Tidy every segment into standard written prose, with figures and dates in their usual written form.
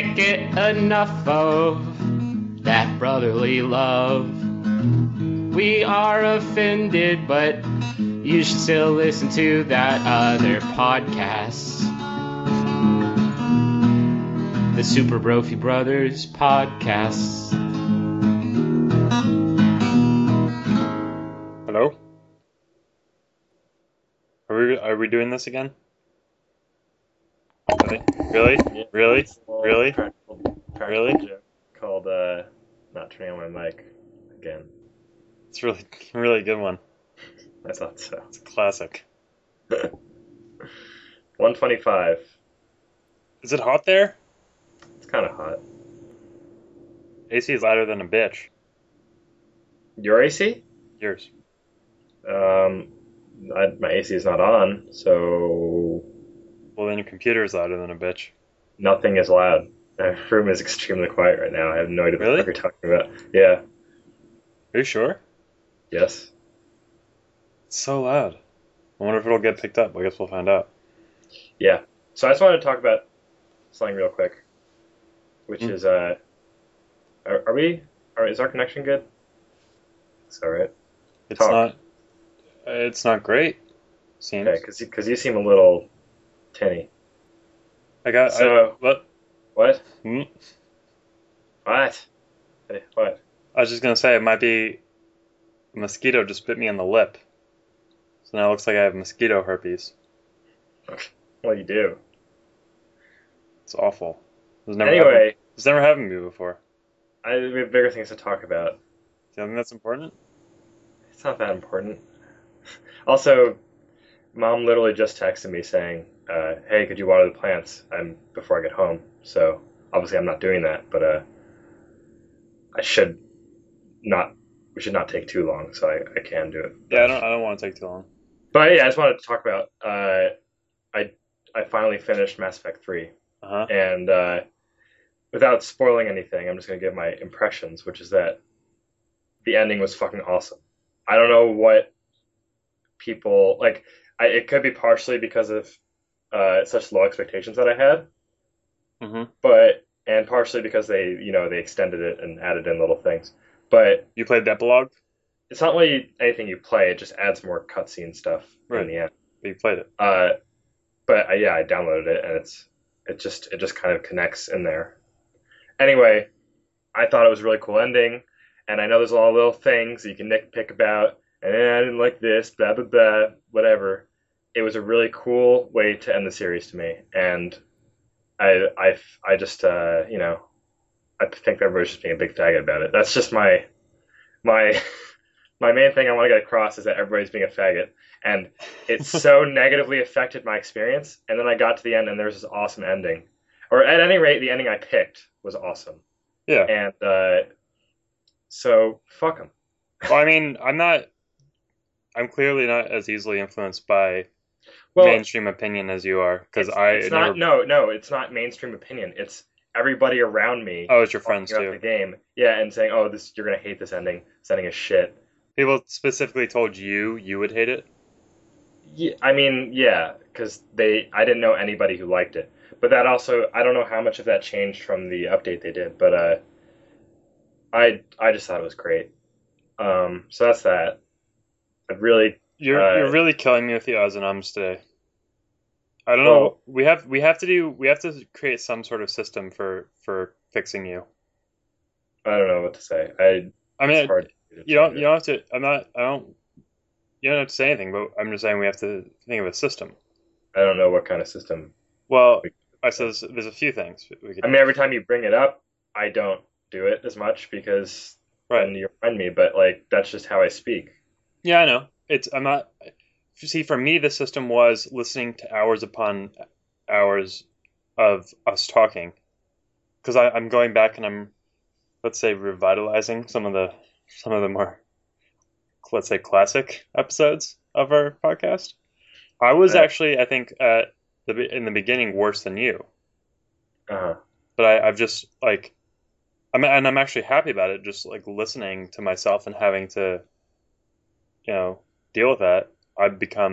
can't get enough of that brotherly love. We are offended, but you should still listen to that other podcast. The Super Brophy Brothers podcast. Hello? Are we doing this again? Really? Yeah, Really? it's a little Really? practical Really? joke called not turning on my mic again. It's really good one. I thought so. It's a classic. 125. Is it hot there? It's kind of hot. AC is louder than a bitch. Your AC? Yours. My AC is not on, so Well, then your computer is louder than a bitch. nothing is loud. My room is extremely quiet right now. I have no idea what Really? the fuck you're talking about. Yeah. Are you sure? Yes. It's so loud. I wonder if it'll get picked up. I guess we'll find out. Yeah. So I just wanted to talk about something real quick, which is is our connection good? It's all right. It's Talk. not. It's not great. Seems. Okay, because you seem a little tinny. What? What? Hmm? What? Hey, what? I was just gonna say it might be a mosquito just bit me on the lip. So now it looks like I have mosquito herpes. Well, you do. It's awful. It's Anyway, never happened to me before. we have bigger things to talk about. Do you think that's important? It's not that important. Also, Mom literally just texted me saying, "Hey, could you water the plants before I get home?" So obviously, I'm not doing that, but I should not. We should not take too long, so I can do it. Yeah, I don't want to take too long. But yeah, I just wanted to talk about. I finally finished Mass Effect 3, Uh-huh. and without spoiling anything, I'm just gonna give my impressions, which is that the ending was fucking awesome. I don't know what people like. It could be partially because of such low expectations that I had, Mm-hmm. and partially because they extended it and added in little things. But You played the epilogue? it's not really anything you play; it just adds more cutscene stuff Right. in the end. But you played it. But I downloaded it, and it just kind of connects in there. Anyway, I thought it was a really cool ending, and I know there's a lot of little things that you can nitpick about, and I didn't like this, blah blah blah, whatever. It was a really cool way to end the series to me, and I just I think everybody's just being a big faggot about it. That's just my my main thing I want to get across is that everybody's being a faggot, and it so negatively affected my experience. And then I got to the end, and there was this awesome ending, or at any rate, the ending I picked was awesome. Yeah. And so fuck them. Well, I mean, I'm clearly not as easily influenced by Well, mainstream opinion as you are, because it's not. No, it's not mainstream opinion. It's everybody around me. Oh, it's your friends talking about too. the game, yeah, and saying, "Oh, you're gonna hate this ending. This ending is shit." People specifically told you would hate it. Yeah, I mean, yeah, because I didn't know anybody who liked it, but that also, I don't know how much of that changed from the update they did, but I just thought it was great. So that's that. I really, You're really killing me with the odds and ums today. I don't Well- know. We have to create some sort of system for fixing you. I don't know what to say. I mean, It's hard. you don't have to. You don't have to say anything, but I'm just saying we have to think of a system. I don't know what kind of system. Well, I said there's a few things we could. I mean, every time you bring it up, I don't do it as much because Right. then you remind me. But like, that's just how I speak. Yeah, I know. I'm not. See, for me, the system was listening to hours upon hours of us talking, because I'm going back and I'm, let's say, revitalizing some of the more, let's say, classic episodes of our podcast. I was Right. actually, I think, in the beginning worse than you, Uh-huh. but I've just like, I'm actually happy about it. Just like listening to myself and having to, deal with that.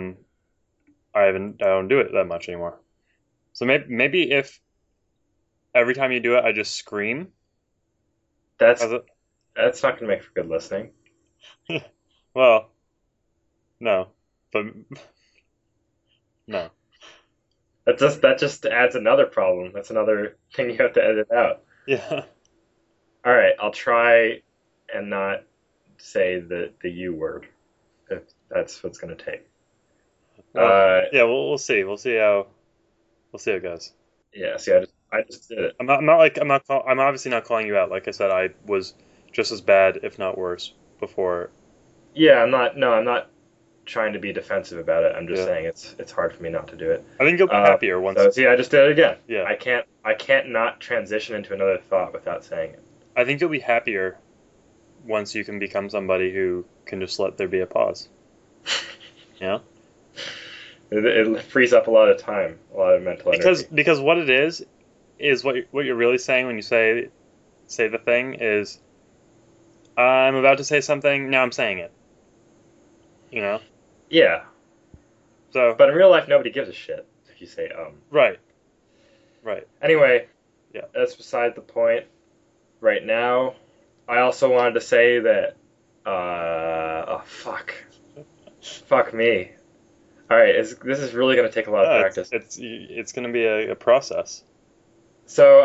I don't do it that much anymore. So maybe if every time you do it, I just scream. That's How's it? that's not gonna make for good listening. Well, no, but no. That just adds another problem. That's another thing you have to edit out. Yeah. All right, I'll try and not say the U word if that's what's gonna take. Well, Uh, yeah. We'll see. We'll see how it goes. yeah. See, I just did it. I'm obviously not calling you out. Like I said, I was just as bad, if not worse, before. Yeah, I'm not. No, I'm not trying to be defensive about it. I'm just Yeah. saying it's hard for me not to do it. I think you'll be happier once. So see, I just did it again. Yeah. I can't not transition into another thought without saying it. I think you'll be happier once you can become somebody who can just let there be a pause. Yeah. It frees up a lot of time, a lot of mental energy. Because what it is what you're really saying when you say the thing is, I'm about to say something, now I'm saying it. You know? Yeah, So, but in real life, nobody gives a shit if you say. right. Anyway, Yeah. that's beside the point. Right now, I also wanted to say that. Oh fuck me. All right, this is really gonna take a lot of Yeah, practice. it's going to be a process. So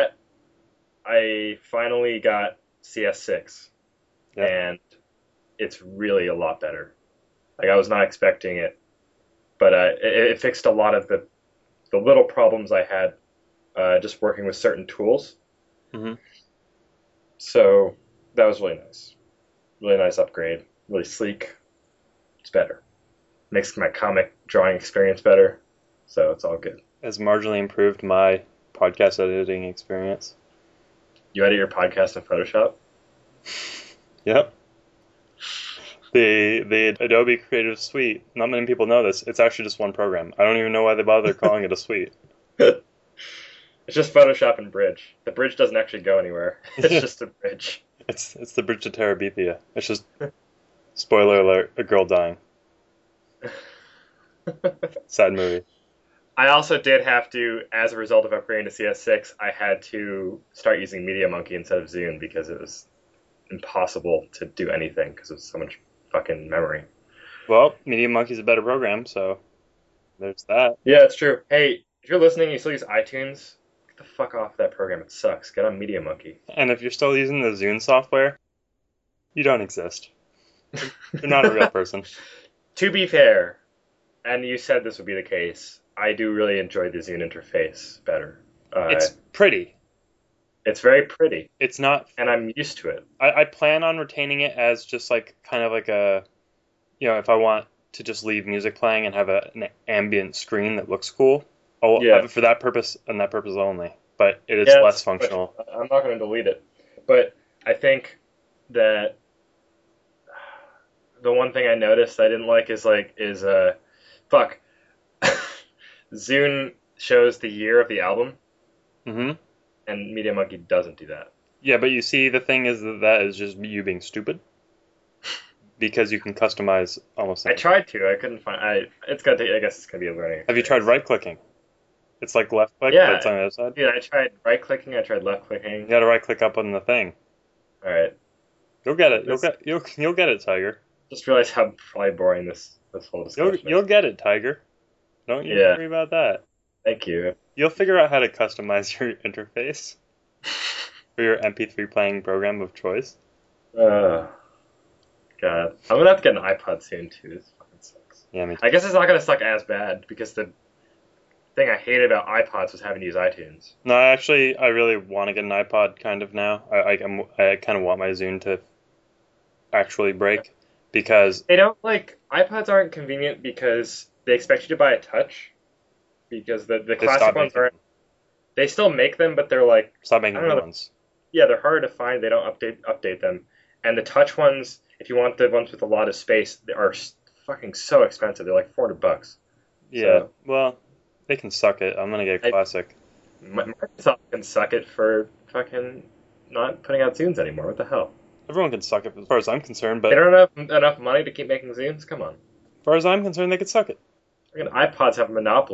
I finally got CS6, Yeah. and it's really a lot better. Like I was not expecting it, but it fixed a lot of the little problems I had just working with certain tools. Hmm. So that was really nice upgrade, really sleek. It's better. Makes my comic drawing experience better, so it's all good. Has marginally improved my podcast editing experience. You edit your podcast in Photoshop? Yep. The Adobe Creative Suite, not many people know this. It's actually just one program. I don't even know why they bother calling it a suite. It's just Photoshop and Bridge. The bridge doesn't actually go anywhere. It's just a bridge. It's the Bridge to Terabithia. It's just, spoiler alert, a girl dying. Sad movie. I also did have to, as a result of upgrading to CS6, I had to start using MediaMonkey instead of Zune because it was impossible to do anything because of so much fucking memory. Well, Media Monkey's a better program, so there's that. Yeah, it's true. Hey, if you're listening and you still use iTunes, get the fuck off that program. It sucks. Get on MediaMonkey. And if you're still using the Zune software, you don't exist. You're not a real person. To be fair, and you said this would be the case, I do really enjoy the Zune interface better. It's pretty. It's very pretty, It's not. and I'm used to it. I plan on retaining it as just like kind of like a, if I want to just leave music playing and have an ambient screen that looks cool, I'll Yeah. have it for that purpose and that purpose only. But it is Yeah, less but functional. I'm not going to delete it. But I think that the one thing I noticed I didn't like is fuck. Zune shows the year of the album, Hmm. and MediaMonkey doesn't do that. Yeah, but you see, the thing is that is just you being stupid because you can customize almost I anything. tried to. I couldn't find. It's gonna. I guess it's gonna be a learning. Have you tried experience. right clicking? It's like left click, Yeah. but it's on the other side. Dude, I tried right clicking. I tried left You clicking. got to right click up on the thing. All right. You'll get it. This- You'll get it, Tiger. Just realized how probably boring this whole discussion You'll is. get it, Tiger. Don't you Yeah. worry about that. Thank you. You'll figure out how to customize your interface for your MP3 playing program of choice. God, I'm gonna have to get an iPod soon too. This fucking sucks. Yeah, me too. I guess it's not gonna suck as bad because the thing I hated about iPods was having to use iTunes. No, I really want to get an iPod kind of now. I kind of want my Zune to actually break because They don't iPods aren't convenient because they expect you to buy a touch because the they classic stopped ones making aren't. They still make them, but they're like stop making I don't new know. ones. Yeah, they're hard to find. They don't update them, and the touch ones, if you want the ones with a lot of space, they are fucking so expensive. They're like $400. Yeah, So- well, they can suck it. I'm gonna get a I- classic. Microsoft can suck it for fucking not putting out Zunes anymore. What the hell? Everyone can suck it as far as I'm concerned, but They as don't have enough money to keep making Zunes. Come on. far as I'm concerned, they could suck it. Fucking iPods have a monopoly.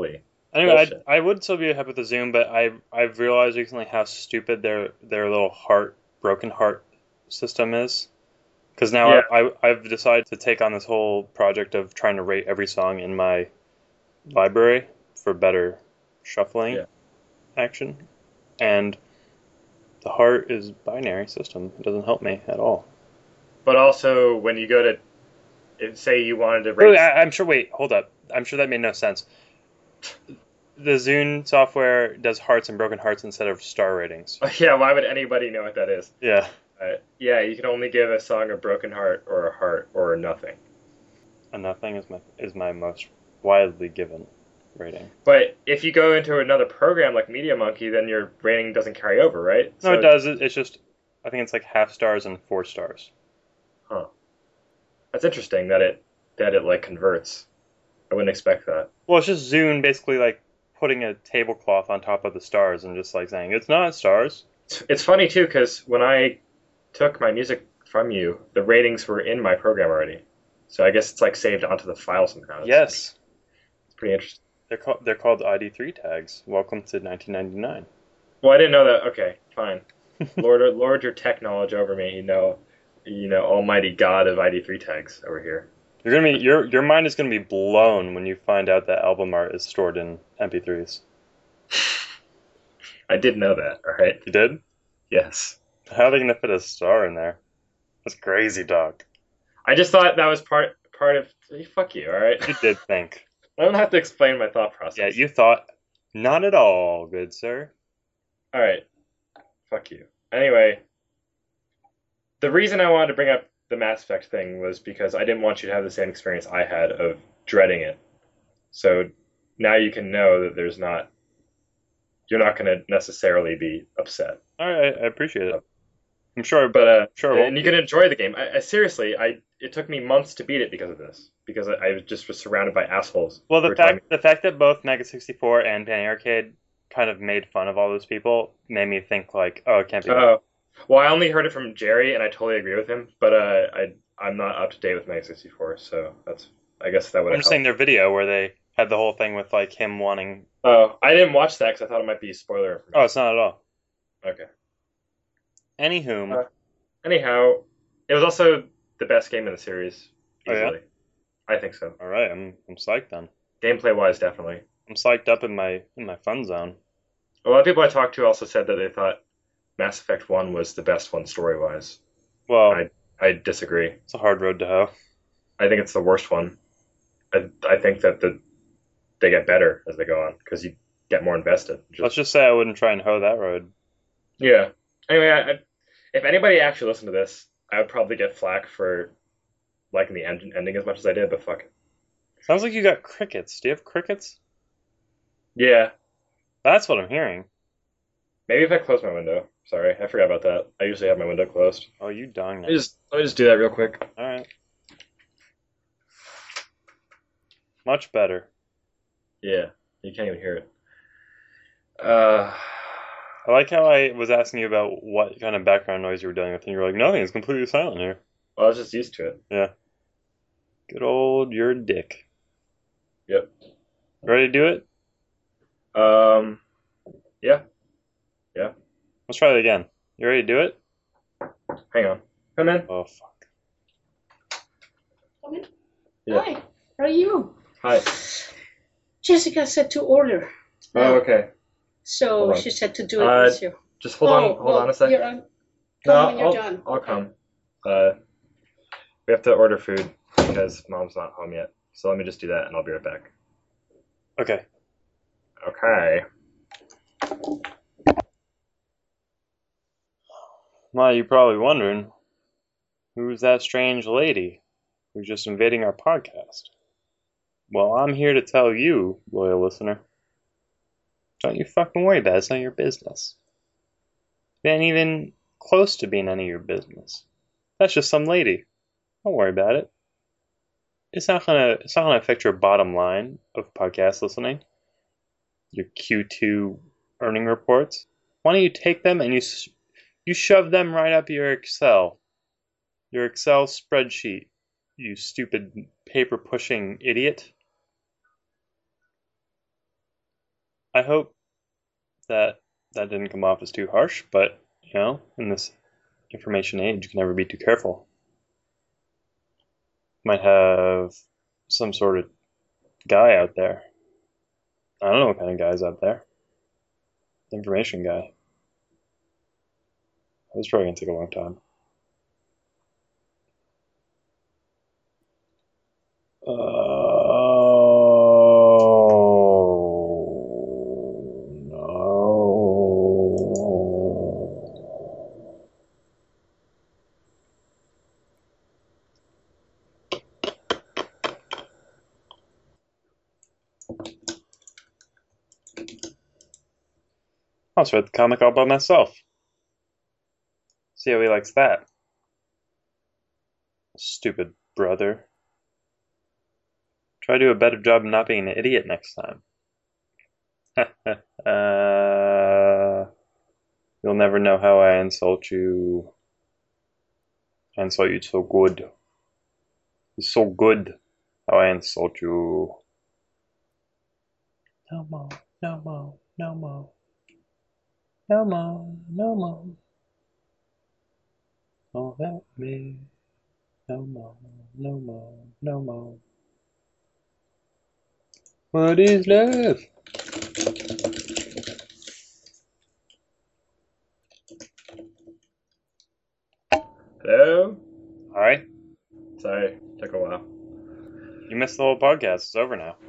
Anyway, Bullshit. I would still be happy with the Zoom, but I've realized recently how stupid their little broken heart system is. Because now Yeah, I've decided to take on this whole project of trying to rate every song in my library for better shuffling yeah. action, and the heart is binary system. It doesn't help me at all. But also, when you go to, say you wanted to Wait, rate, I'm sure. Wait, hold up. I'm sure that made no sense. The Zune software does hearts and broken hearts instead of star ratings. yeah, why would anybody know what that is? Yeah, Yeah, you can only give a song a broken heart or a heart or nothing. and nothing is my most widely given rating. But if you go into another program like MediaMonkey, then your rating doesn't carry over, right? No, it So, does. It's just I think it's like half stars and 4 stars. huh. That's interesting that it like converts. I wouldn't expect that. Well, it's just Zune basically like putting a tablecloth on top of the stars and just like saying it's not stars. It's funny too because when I took my music from you, the ratings were in my program already. So I guess it's like saved onto the file somehow. Yes, It's pretty interesting. they're called ID3 tags. Welcome to 1999. Well, I didn't know that. Okay, fine. Lord your tech knowledge over me. Almighty God of ID3 tags over here. Your mind is gonna be blown when you find out that album art is stored in MP3s. I did know that. All right. You did? Yes. How are they gonna fit a star in there? That's crazy, dog. I just thought that was part of. Fuck you. All right. You did think. I don't have to explain my thought Yeah, process. you thought. Not at all, good sir. All right. Fuck you. Anyway, the reason I wanted to bring up the Mass Effect thing was because I didn't want you to have the same experience I had of dreading it. So now you can know that you're not going to necessarily be upset. All right, I appreciate it. I'm sure, But sure it won't and you be. can enjoy the game. Seriously, it took me months to beat it because of this. Because I just was surrounded by assholes Well, who were telling me, the fact that both Mega 64 and Penny Arcade kind of made fun of all those people made me think like, oh, it can't be that. oh, well, I only heard it from Jerry, and I totally agree with him. But I'm not up to date with Mega 64, so I guess that would I'm have just saying helped. their video where they had the whole thing with like him wanting. Oh, I didn't watch that because I thought it might be spoiler Oh, information. it's not at all. Okay. Anywhom, Uh, Anyhow, it was also the best game in the series, oh yeah, easily. I think so. all right, I'm psyched then. Gameplay wise, definitely. I'm psyched up in my fun zone. A lot of people I talked to also said that they thought Mass Effect 1 was the best one story wise. Well, I disagree. it's a hard road to hoe. I think it's the worst one. I think that they get better as they go on because you get more invested. Let's just say I wouldn't try and hoe that road. Yeah. Anyway, if anybody actually listened to this, I would probably get flack for liking the ending as much as I did, but fuck it. Sounds like you got crickets. Do you have crickets? Yeah. That's what I'm hearing. Maybe if I close my window. Sorry, I forgot about that. I usually have my window closed. Oh, you darn Let me it. just do that real quick. All right. Much better. Yeah, you can't even hear it. I like how I was asking you about what kind of background noise you were dealing with, and you were like, nothing, it's completely silent here. Well, I was just used to it. Yeah. Good old your dick. Yep. Ready to do it? Yeah. Yeah. Let's try it again. You ready to do it? Hang on. Come in. Oh, fuck. Come in. Yeah. Hi, how are you? Hi. Jessica said to order. Oh, okay. So Hold on. she said to do it with you. Just hold on a sec. You're on. No, Come when you're done. I'll come. We have to order food because mom's not home yet. So let me just do that and I'll be right back. Okay. Okay. Well, you're probably wondering, who's that strange lady who's just invading our podcast? Well, I'm here to tell you, loyal listener, don't you fucking worry about it. It's not your business. It ain't even close to being any of your business. That's just some lady. Don't worry about it. It's not gonna affect your bottom line of podcast listening. Your Q2 earning reports. Why don't you take them and you shove them right up your Excel spreadsheet, you stupid paper pushing idiot. I hope that didn't come off as too harsh, but, in this information age, you can never be too careful. Might have some sort of guy out there. I don't know what kind of guy's out there. Information guy. It's probably gonna take a long time. Oh no. I'll just read the comic all by myself. See how he likes that. Stupid brother. Try to do a better job of not being an idiot next time. You'll never know how I insult you. I insult you so good. It's so good how I insult you. No more, no more, no more. No more, no more. Don't help me. No more, no more, no more. What is love? Hello? Hi. Sorry, took a while. You missed the whole podcast. It's over now.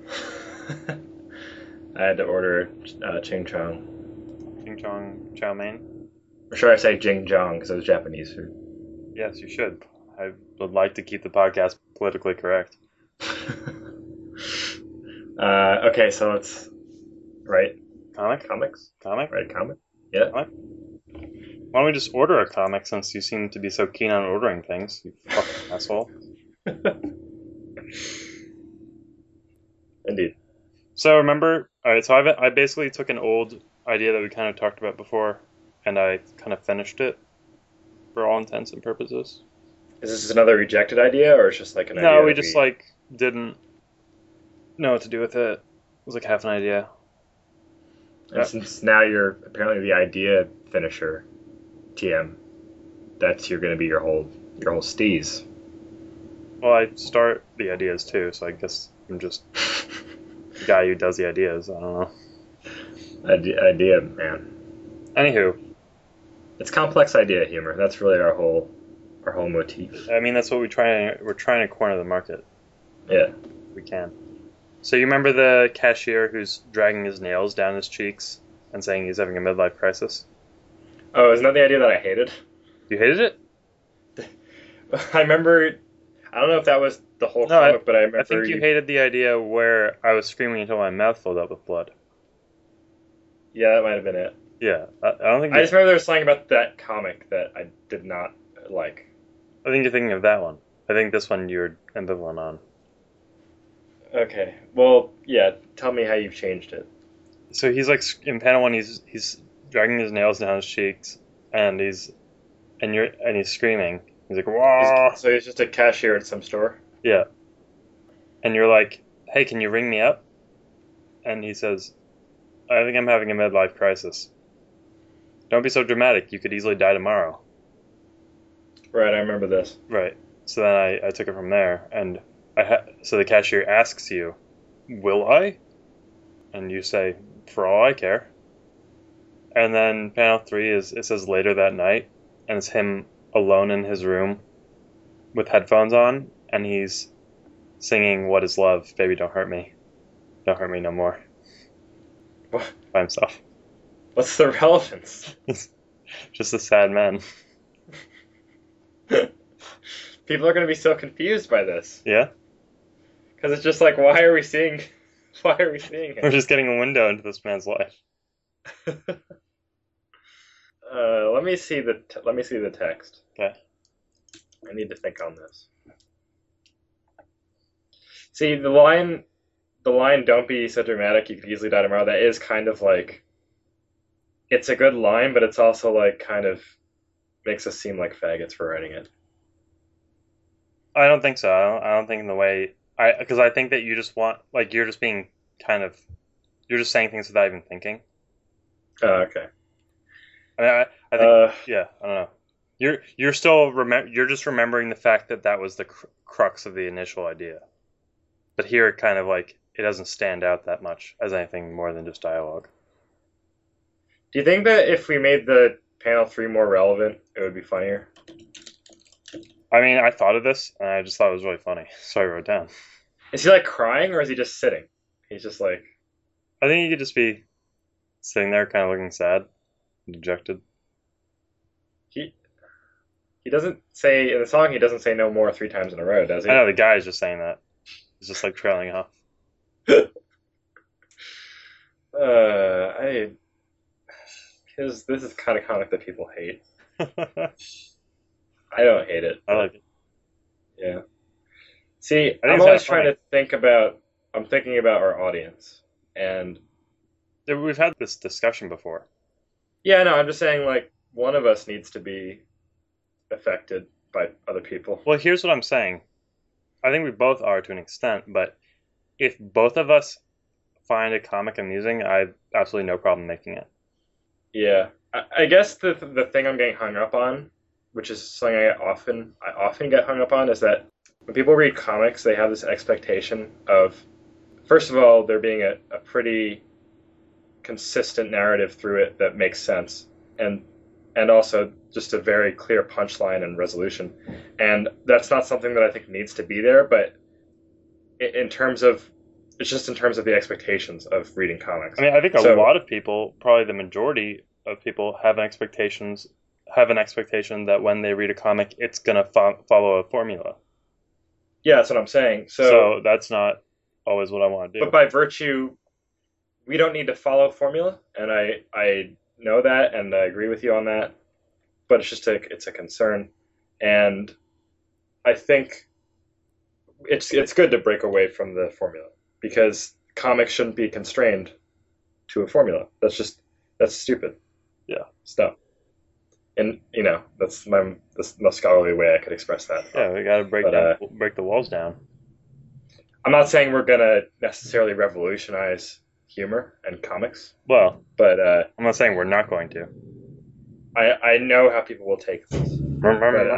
I had to order ching chong. Ching chong chow mein. Or should I say jing jong, because it was Japanese food. Yes, you should. I would like to keep the podcast politically correct. Okay, so let's write Comic? comics. Comic? Write a comic. Yeah. Comic? Why don't we just order a comic since you seem to be so keen on ordering things, you fucking asshole. Indeed. So remember, alright, so I basically took an old idea that we kind of talked about before, and I kind of finished it for all intents and purposes. Is this another rejected idea, or it's just like an idea? No, we just didn't know what to do with it. It was like half an idea. And since now you're apparently the idea finisher, TM, you're going to be your whole steez. Well, I start the ideas too, so I guess I'm just the guy who does the ideas. I don't know. Idea man. Anywho, It's complex idea humor. That's really our whole motif. I mean that's what we're trying to corner the market. Yeah. We can. So you remember the cashier who's dragging his nails down his cheeks and saying he's having a midlife crisis? Oh, isn't that the idea that I hated? You hated it? I remember. I don't know if that was the whole No, comic, but I remember. I think you hated the idea where I was screaming until my mouth filled up with blood. Yeah, that might have been it. Yeah, I don't think. I just remember there was something about that comic that I did not like. I think you're thinking of that one. I think this one you're ambivalent on. Okay. Well, yeah. Tell me how you've changed it. So he's like in panel one, he's dragging his nails down his cheeks, and he's screaming. He's like, "Whoa!" So he's just a cashier at some store. Yeah. And you're like, "Hey, can you ring me up?" And he says, "I think I'm having a midlife crisis." Don't be so dramatic. You could easily die tomorrow. Right. I remember this. Right. So then I took it from there, and so the cashier asks you, "Will I?" And you say, "For all I care." And then panel 3 it says later that night, and it's him alone in his room with headphones on, and he's singing "What Is Love, Baby Don't Hurt Me, Don't Hurt Me No More" What? by himself. What's the relevance? Just a sad man. People are going to be so confused by this Yeah? because it's just like, why are we seeing We're it? just getting a window into this man's life. Let me see the text. Okay. I need to think on this. See, the line, "Don't be so dramatic, you could easily die tomorrow," that is kind of like, it's a good line, but it's also like kind of makes us seem like faggots for writing it. I don't think so. I don't think in the way because I think that you just want, like, you're You're just saying things without even thinking. Oh, okay. I mean, I think, yeah, I don't know. You're still you're just remembering the fact that that was the crux of the initial idea. But here, it kind of like it doesn't stand out that much as anything more than just dialogue. Do you think that if we made the panel 3 more relevant, it would be funnier? I mean, I thought of this and I just thought it was really funny, so I wrote it down. Is he like crying or is he just sitting? He's just like. I think he could just be sitting there, kind of looking sad, dejected. He doesn't say in the song. He doesn't say no more 3 times in a row, does he? I know the guy is just saying that. He's just like trailing off. Because this is kind of comic that people hate. I don't hate it. I like it. Yeah. See, I think I'm it's always kinda trying to think about. I'm thinking about our audience, and We've had this discussion before. yeah, no, I'm just saying like one of us needs to be affected by other people. Well, here's what I'm saying. I think we both are to an extent, but if both of us find a comic amusing, I have absolutely no problem making it. Yeah, I guess the thing I'm getting hung up on, which is something I often get hung up on, is that when people read comics, they have this expectation of, first of all, there being a pretty consistent narrative through it that makes sense, and also just a very clear punchline and resolution. And that's not something that I think needs to be there, but in terms of it's just in terms of the expectations of reading comics. I mean, I think a lot of people, probably the majority of people, have an expectation that when they read a comic, it's gonna follow a formula. Yeah, that's what I'm saying. So that's not always what I want to do. But by virtue, we don't need to follow formula, and I know that, and I agree with you on that. But it's just it's a concern, and I think it's good to break away from the formula because comics shouldn't be constrained to a formula. That's stupid. Yeah. Stuff. And that's the most scholarly way I could express that. Yeah, we got to break the walls down. I'm not saying we're gonna necessarily revolutionize humor and comics. Well, but I'm not saying we're not going to. I know how people will take this. I'm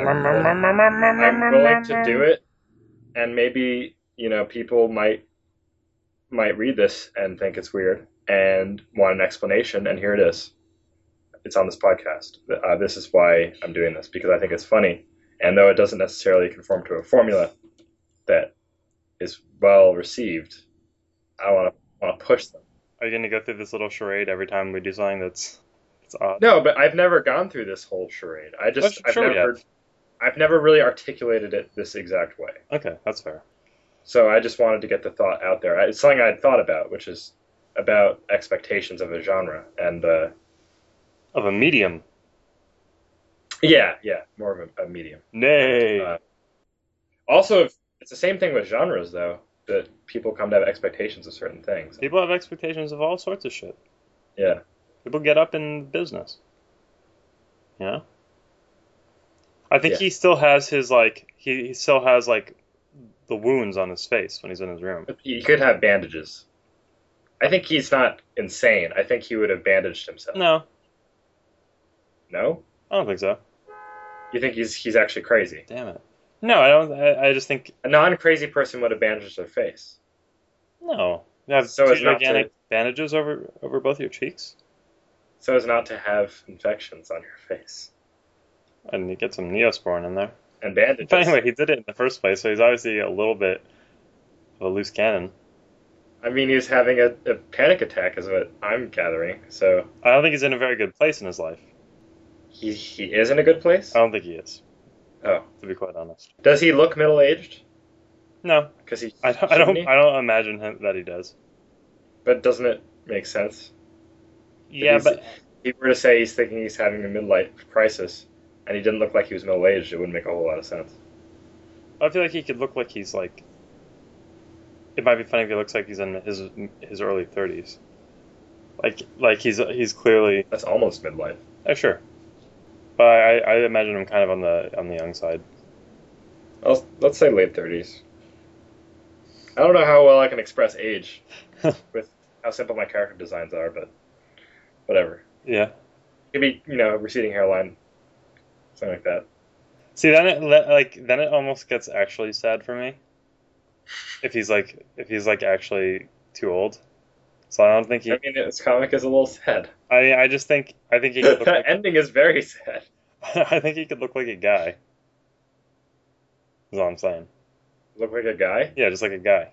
willing to do it, and maybe people might read this and think it's weird and want an explanation, and here it is. It's on this podcast. This is why I'm doing this, because I think it's funny, and though it doesn't necessarily conform to a formula that is well received, I want to push them. Are you going to go through this little charade every time we do something that's odd? No, but I've never gone through this whole charade. I've never really articulated it this exact way. Okay, that's fair. So I just wanted to get the thought out there. It's something I'd thought about, which is about expectations of a genre and of a medium. Yeah, more of a medium. Nay. Also, it's the same thing with genres, though, that people come to have expectations of certain things. People have expectations of all sorts of shit. Yeah. People get up in business. I think he still has his, he still has, the wounds on his face when he's in his room. He could have bandages. I think he's not insane. I think he would have bandaged himself. No. No? I don't think so. You think he's actually crazy? Damn it. No, I don't. I just think a non-crazy person would have bandaged their face. No. You have two gigantic bandages over both your cheeks? So as not to have infections on your face. And you get some Neosporin in there. And bandages. But anyway, he did it in the first place, so he's obviously a little bit of a loose cannon. I mean, he's having a panic attack is what I'm gathering, so... I don't think he's in a very good place in his life. He is in a good place? I don't think he is. Oh. To be quite honest. Does he look middle-aged? No. Because I don't imagine that he does. But doesn't it make sense? Yeah, but... If he were to say he's thinking he's having a midlife crisis, and he didn't look like he was middle-aged, it wouldn't make a whole lot of sense. I feel like he could look like he's like... It might be funny if he looks like he's in his early 30s. Like he's clearly... That's almost midlife. Oh, sure. But I imagine him kind of on the young side. Let's say late 30s. I don't know how well I can express age how simple my character designs are, but whatever. Yeah. Maybe receding hairline, something like that. See, then it almost gets actually sad for me. If he's actually too old. So I don't think I mean, this comic is a little sad. I just think he could look The like ending is very sad. I think he could look like a guy. Is all I'm saying. Look like a guy. Yeah, just like a guy.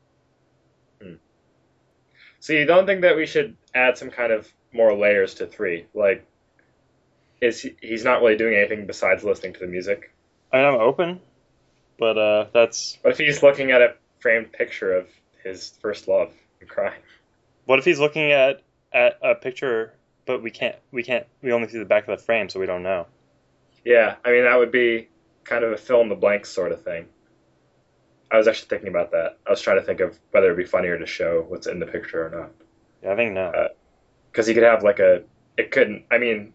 So you don't think that we should add some kind of more layers to 3? Like, he's not really doing anything besides listening to the music? I mean, I'm open, but that's. What if he's looking at a framed picture of his first love and crying? What if he's looking at a picture, but we only see the back of the frame, so we don't know. Yeah, I mean that would be kind of a fill in the blanks sort of thing. I was actually thinking about that. I was trying to think of whether it'd be funnier to show what's in the picture or not. Yeah, I think no. Because you could have it couldn't. I mean,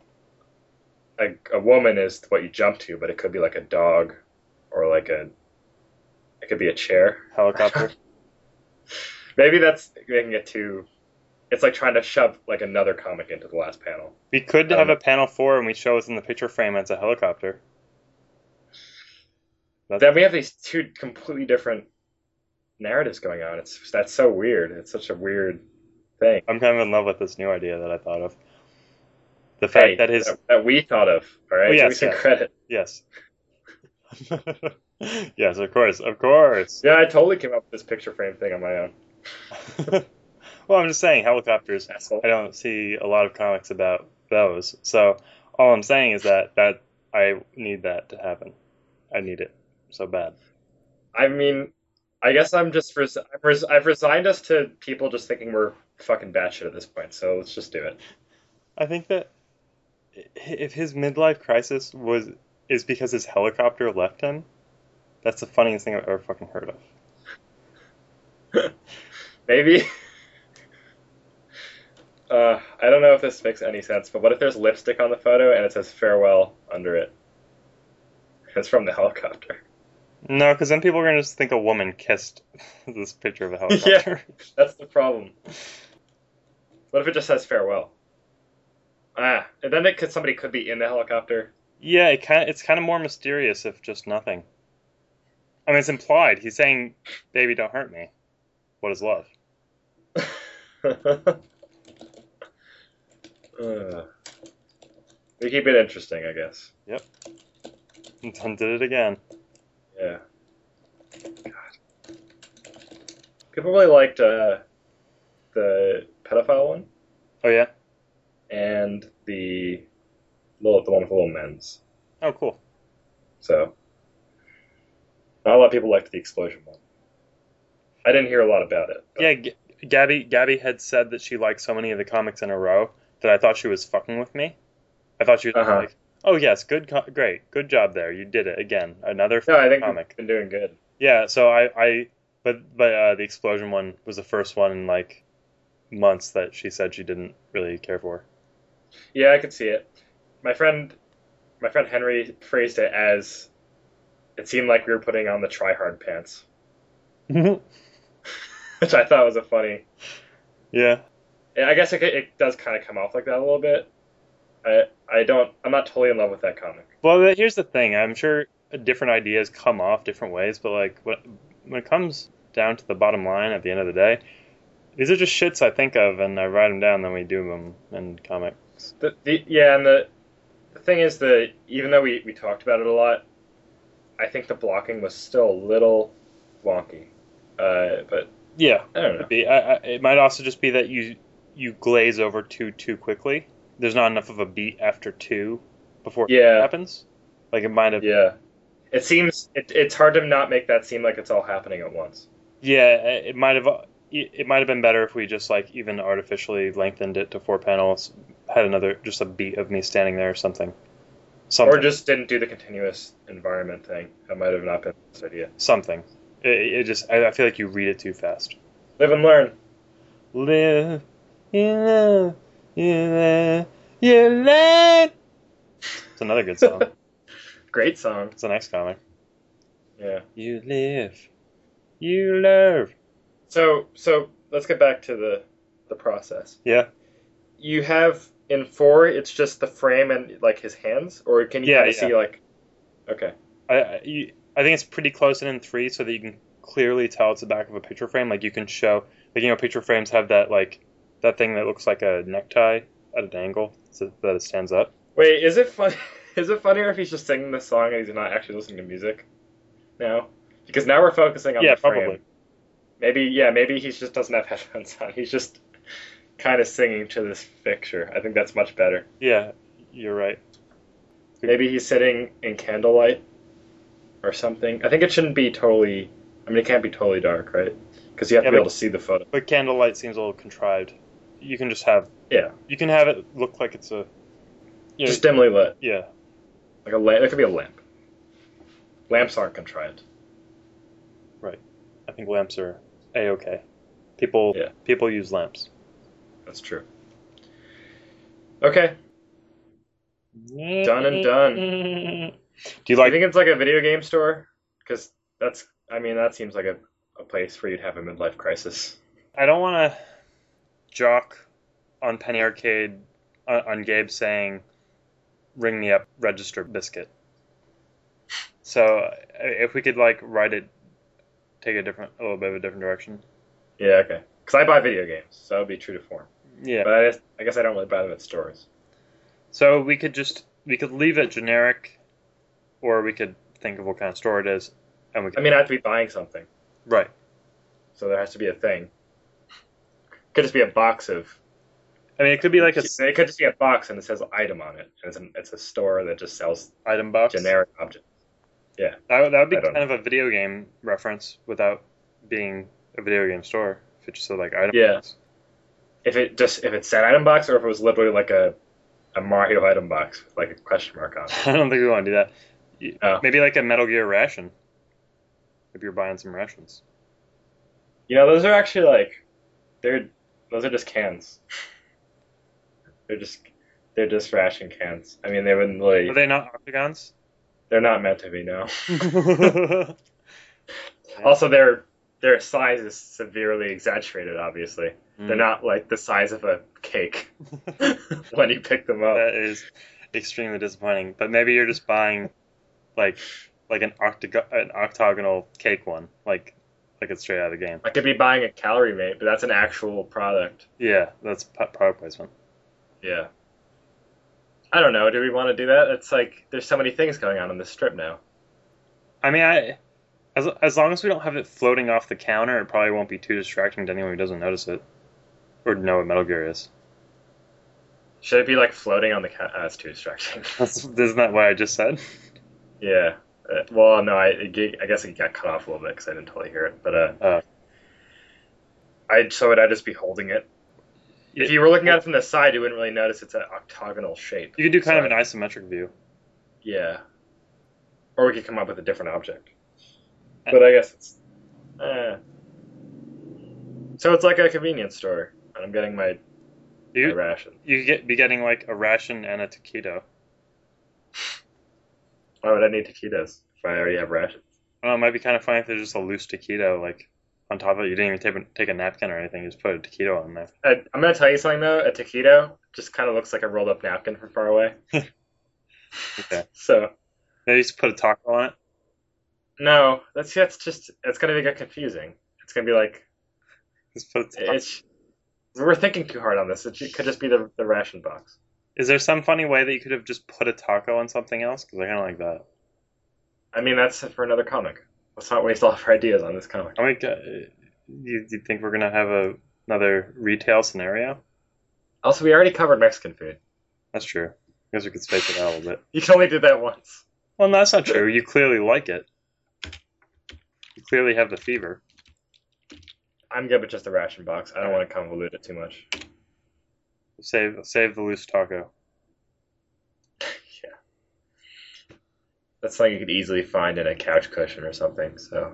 a woman is what you jump to, but it could be like a dog, or it could be a chair. Helicopter. Maybe that's making it too. It's like trying to shove like another comic into the last panel. We could have a panel 4 and we show what's in the picture frame as a helicopter. Then we have these two completely different narratives going on. That's so weird. It's such a weird thing. I'm kind of in love with this new idea that I thought of. The fact that we thought of. All right, yes, give me some credit. Yes. Yes, of course. Yeah, I totally came up with this picture frame thing on my own. Well, I'm just saying, helicopters, Asshole. I don't see a lot of comics about those. So all I'm saying is that I need that to happen. I need it so bad. I mean, I guess I've resigned us to people just thinking we're fucking batshit at this point, so let's just do it. I think that if his midlife crisis is because his helicopter left him, that's the funniest thing I've ever fucking heard of. Maybe. I don't know if this makes any sense, but what if there's lipstick on the photo and it says farewell under it? It's from the helicopter. No, because then people are going to just think a woman kissed this picture of a helicopter. Yeah, that's the problem. What if it just says farewell? And then somebody could be in the helicopter. Yeah, it's kind of more mysterious if just nothing. I mean, it's implied. He's saying, "Baby, don't hurt me." What is love? We keep it interesting, I guess. Yep. And did it again. Yeah. God. People really liked the pedophile one. Oh yeah. And the one with the little men's. Oh cool. So, not a lot of people liked the explosion one. I didn't hear a lot about it. But. Yeah, Gabby had said that she liked so many of the comics in a row that I thought she was fucking with me. I thought she was like, "Oh yes, great, good job there. You did it again. Another I think comic. You've been doing good." Yeah. So but the explosion one was the first one in like months that she said she didn't really care for. Yeah, I could see it. My friend Henry phrased it as, it seemed like we were putting on the try-hard pants. Which I thought was a funny. Yeah. I guess it does kind of come off like that a little bit. I'm not totally in love with that comic. Well, here's the thing. I'm sure different ideas come off different ways, but like when it comes down to the bottom line at the end of the day, these are just shits I think of and I write them down, then we do them in comics. And the thing is that even though we talked about it a lot, I think the blocking was still a little wonky. But yeah, I don't know. It might also just be that you glaze over 2 too quickly. There's not enough of a beat after 2 before it happens. Like it might have. Yeah, it seems it's hard to not make that seem like it's all happening at once. Yeah, it might have. It might have been better if we just like even artificially lengthened it to 4 panels, had just a beat of me standing there or something. Or just didn't do the continuous environment thing. That might have not been this idea. Something. I feel like you read it too fast. Live and learn. Live, you love, you live, you learn. It's another good song. Great song. It's a nice comic. Yeah. You live, you love. So let's get back to the process. Yeah. You have in 4, it's just the frame and like his hands, or can you Yeah, kind of yeah. see like? Okay. I think it's pretty close in 3, so that you can clearly tell it's the back of a picture frame. Like you can show, like picture frames have that that thing that looks like a necktie at an angle, so that it stands up. Wait, is it fun? Is it funnier if he's just singing the song and he's not actually listening to music now? Because now we're focusing on Yeah, the frame. probably. Maybe he just doesn't have headphones on. He's just kind of singing to this picture. I think that's much better. Yeah, you're right. Maybe he's sitting in candlelight or something. I think it shouldn't be totally. I mean, it can't be totally dark, right? Because you have to be able to see the photo. But candlelight seems a little contrived. You can just have. Yeah. You can have it look like it's a. Just dimly lit. Yeah. Like a lamp. It could be a lamp. Lamps aren't contrived. Right. I think lamps are a-okay. People use lamps. That's true. Okay. Done and done. Do you like? I think it's like a video game store? Because that seems like a place where you'd have a midlife crisis. I don't want to jock on Penny Arcade on Gabe saying, "Ring me up, register biscuit." So if we could write it, take a little bit of a different direction. Yeah, okay. Because I buy video games, so that would be true to form. Yeah. But I guess I don't really buy them at stores. So we could leave it generic, or we could think of what kind of store it is, and I have to be buying something. Right. So there has to be a thing. Could just be a box of. I mean, it could be like It could just be a box and it says item on it, and it's a store that just sells item box, generic objects. Yeah. That would be kind of a video game reference without being a video game store. If it just said item box. If it said item box, or if it was literally like a Mario item box with a question mark on it. I don't think we want to do that. Oh. Maybe like a Metal Gear ration. If you're buying some rations. Those are actually those are just cans. They're just ration cans. I mean, they wouldn't really. Are they not octagons? They're not meant to be, no. Also, their size is severely exaggerated. Obviously, they're not like the size of a cake when you pick them up. That is extremely disappointing. But maybe you're just buying like an octagonal cake one, like it's straight out of the game. I could be buying a Calorie Mate, but that's an actual product. Yeah, that's product placement. Yeah. I don't know. Do we want to do that? It's there's so many things going on in this strip now. I mean, as long as we don't have it floating off the counter, it probably won't be too distracting to anyone who doesn't notice it or know what Metal Gear is. Should it be floating on the counter? That's too distracting. Isn't that what I just said? Yeah. Well, no, I guess it got cut off a little bit because I didn't totally hear it. But I'd just be holding it. If you were looking at it from the side, you wouldn't really notice it's an octagonal shape. You could do kind of an isometric view. Yeah. Or we could come up with a different object. But I guess it's. So it's like a convenience store, and I'm getting my ration. You could be getting a ration and a taquito. Why would I need taquitos if I already have rations? I don't know, it might be kind of funny if there's just a loose taquito, on top of it. You didn't even take a napkin or anything. You just put a taquito on there. I'm going to tell you something, though. A taquito just kind of looks like a rolled-up napkin from far away. Okay. So. Maybe just put a taco on it? No. It's going to get confusing. It's going to be Just put a taco. We're thinking too hard on this. It could just be the ration box. Is there some funny way that you could have just put a taco on something else? Because I kind of like that. I mean, that's for another comic. Let's not waste all of our ideas on this comic. I mean, you think we're going to have another retail scenario? Also, we already covered Mexican food. That's true. I guess we could space it out a little bit. You can only do that once. Well, no, that's not true. You clearly like it. You clearly have the fever. I'm good with just the ration box. I don't want to convolute it too much. Save the loose taco. Yeah. That's something you could easily find in a couch cushion or something, so.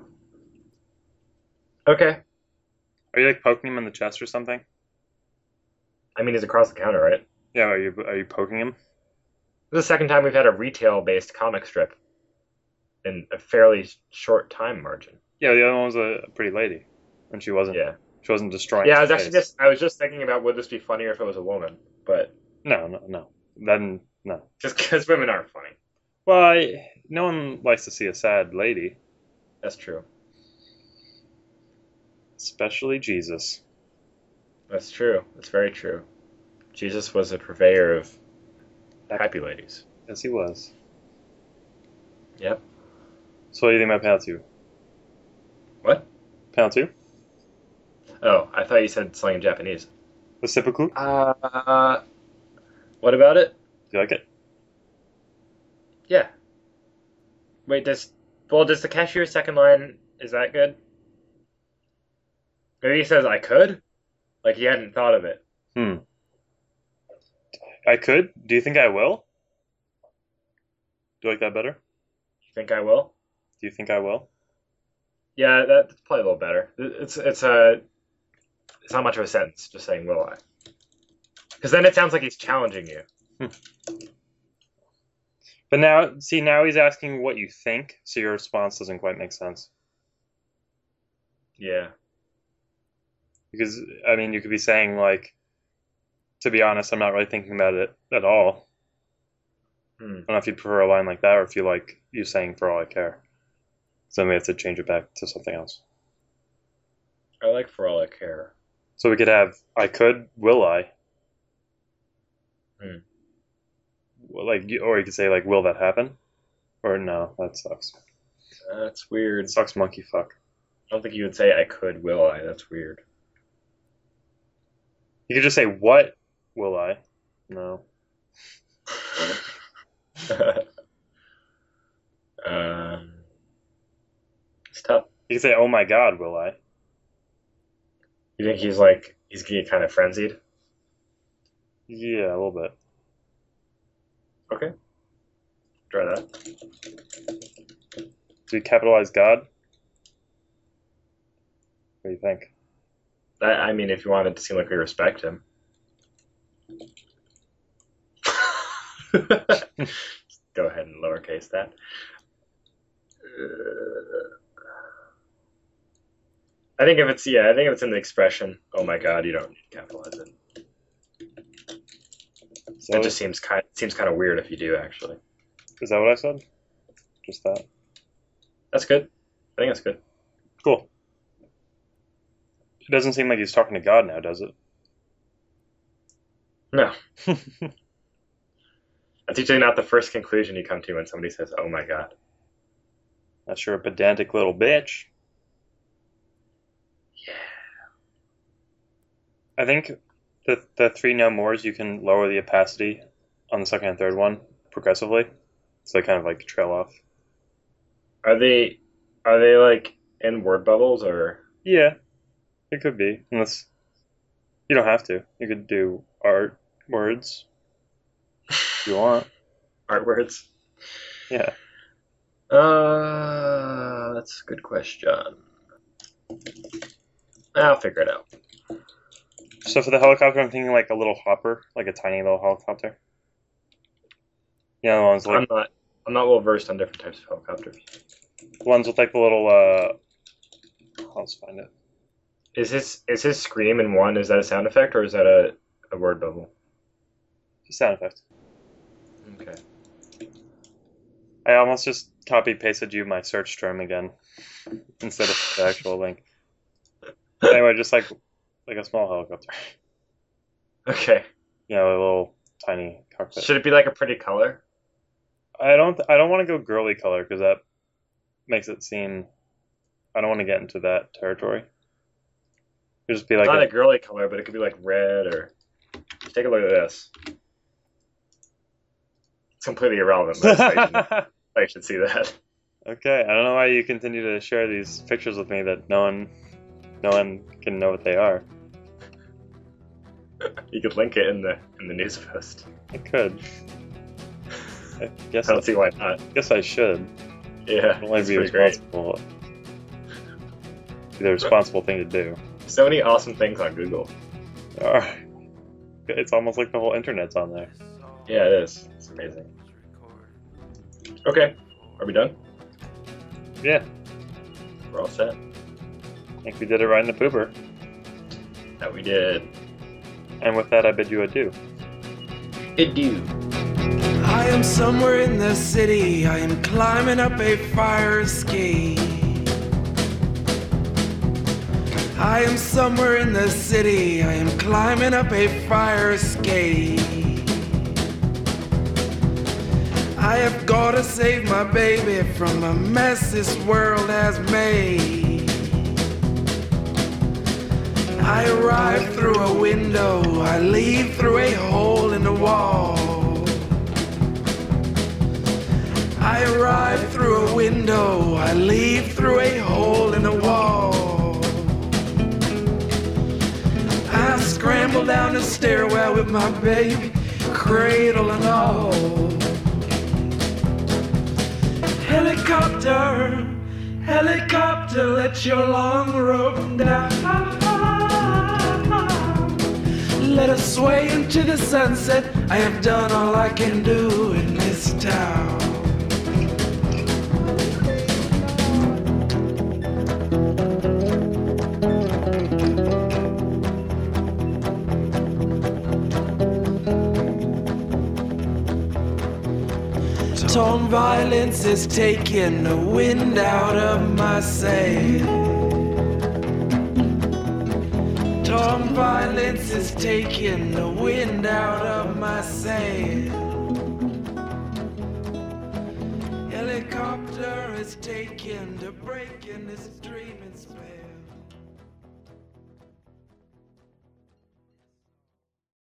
Okay. Are you poking him in the chest or something? I mean, he's across the counter, right? Yeah, are you poking him? This is the second time we've had a retail-based comic strip in a fairly short time margin. Yeah, the other one was a pretty lady, and she wasn't. Yeah. She wasn't destroying. Yeah, I was his actually face. I was just thinking about would this be funnier if it was a woman, but No. Then no. just because women aren't funny. Well, no one likes to see a sad lady, That's true. especially Jesus. That's true. That's very true. Jesus was a purveyor of happy ladies. Yes, he was. Yep. So what do you think about panel 2? What? Panel 2? Oh, I thought you said slang in Japanese. The seppuku? Do What about it? you like it? Yeah. Wait, does the cashier's second line, is that good? Maybe he says I could? Like he hadn't thought of it. I could. Do you think I will? Do you like that better? You think I will? Do you think I will? Yeah, that's probably a little better. It's not much of a sentence, just saying will I. Because then it sounds like he's challenging you. But now he's asking what you think, so your response doesn't quite make sense. Yeah. Because, I mean, you could be saying, like, to be honest, I'm not really thinking about it at all. I don't know if you prefer a line like that or if you like you saying for all I care. So then we have to change it back to something else. I like for all I care. So we could have I could, will I? Well, or you could say like, will that happen? Or no, that sucks. That's weird. It sucks, monkey fuck. I don't think you would say I could, will I? That's weird. You could just say what will I? No. It's tough. You could say, oh my god, will I? You think he's getting kind of frenzied? Yeah, a little bit. Okay. Try that. Do you capitalize God? What do you think? I mean, if you want it to seem like we respect him. Go ahead and lowercase that. I think if it's in the expression, oh my god, you don't need to capitalize it. So It just seems kind of weird if you do, actually. is that what I said? Just that. That's good. I think that's good. Cool. It doesn't seem like he's talking to God now, does it? No. That's usually not the first conclusion you come to when somebody says, oh my god. That's sure a pedantic little bitch. Yeah. I think the 3 no mores, you can lower the opacity on the second and third one progressively. So they kind of like trail off. Are they like in word bubbles or? Yeah, it could be. Unless you don't have to. You could do art words if you want. Art words? Yeah. That's a good question. I'll figure it out. So for the helicopter, I'm thinking like a little hopper, like a tiny little helicopter. Yeah, the ones like I'm not well versed on different types of helicopters. ones with like the little. I'll just find it. Is his scream in one? Is that a sound effect or is that a word bubble? Sound effect. Okay. I almost just copy pasted you my search term again instead of the actual link. Anyway, just like a small helicopter. Okay. You know, a little tiny cockpit. Should it be like a pretty color? I don't want to go girly color because that makes it seem. I don't want to get into that territory. It'd just be like It's not a girly color, but it could be like red or. Just take a look at this. It's completely irrelevant, but I should see that. Okay, I don't know why you continue to share these pictures with me that no one can know what they are. You could link it in the news post. I could. I guess I don't see why not. guess I should. Yeah, It'll only it's be pretty great. responsible. Be the responsible thing to do. So many awesome things on Google. Alright. It's almost like the whole internet's on there. Yeah, it is. It's amazing. Okay, are we done? Yeah, We're all set. I think we did it right in the pooper. That we did. And with that, I bid you adieu. Adieu. I am somewhere in the city. I am climbing up a fire escape. I am somewhere in the city. I am climbing up a fire escape. I have got to save my baby from a mess this world has made. I arrive through a window, I leave through a hole in the wall. I arrive through a window, I leave through a hole in the wall. I scramble down the stairwell with my baby, cradle and all. Helicopter, helicopter, let your long rope down. Let us sway into the sunset. I have done all I can do in this town. Tone violence is taking the wind out of my sail. Tone violence is taking the wind out of my sail. Helicopter is taking the break in this dreaming spell.